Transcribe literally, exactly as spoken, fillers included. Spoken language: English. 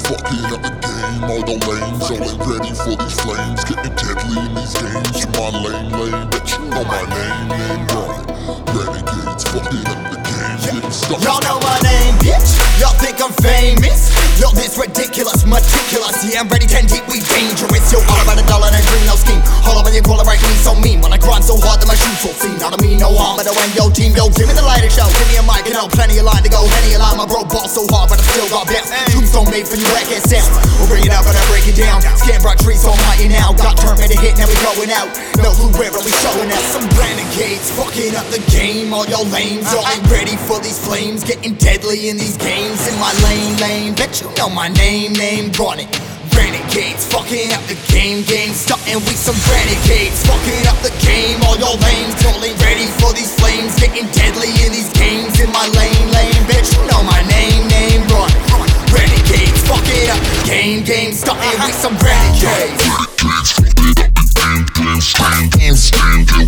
fucking up the game. All the lanes, all ain't ready for these flames. Getting deadly in these games. Come on, lane, lane, bet you know my name, name, run it. Renegades, fucking up the game, getting stuck. Y'all know my name, bitch. Y'all think I'm famous. Yo, this ridiculous, meticulous. Yeah, I'm ready, ten deep, we dangerous. Yo, all about a dollar and a green, no scheme. All about you call it right, me so mean. When I grind so hard that my shoes so clean. Not to me, no harm, but when yo team, yo, give me the lighter show. Give me a mic, you know, plenty of line to go. Any line, my bro ball so hard, but I still got bounce. Tombstone made for you, whack ass sound. We'll bring it out, but I break it down. Scan brought trees so mighty now. Got turned, made a hit, now we going out. No clue where are we showing out. Some renegades, fucking up the game. All y'all lames, y'all ain't ready for these flames. Getting deadly in these games. In my lane, lane, bet you know my name, name, run it. Renegades, fucking up the game, game, starting with some renegades, fucking up the game. All your lanes, y'all ain't ready for these flames. Getting deadly in these games. In my lane, lane, bitch, you know my name, name, run it. Renegades, fucking up the game, game, starting with some renegades. Renegades, fucking up the game, game, stand, stand, stand.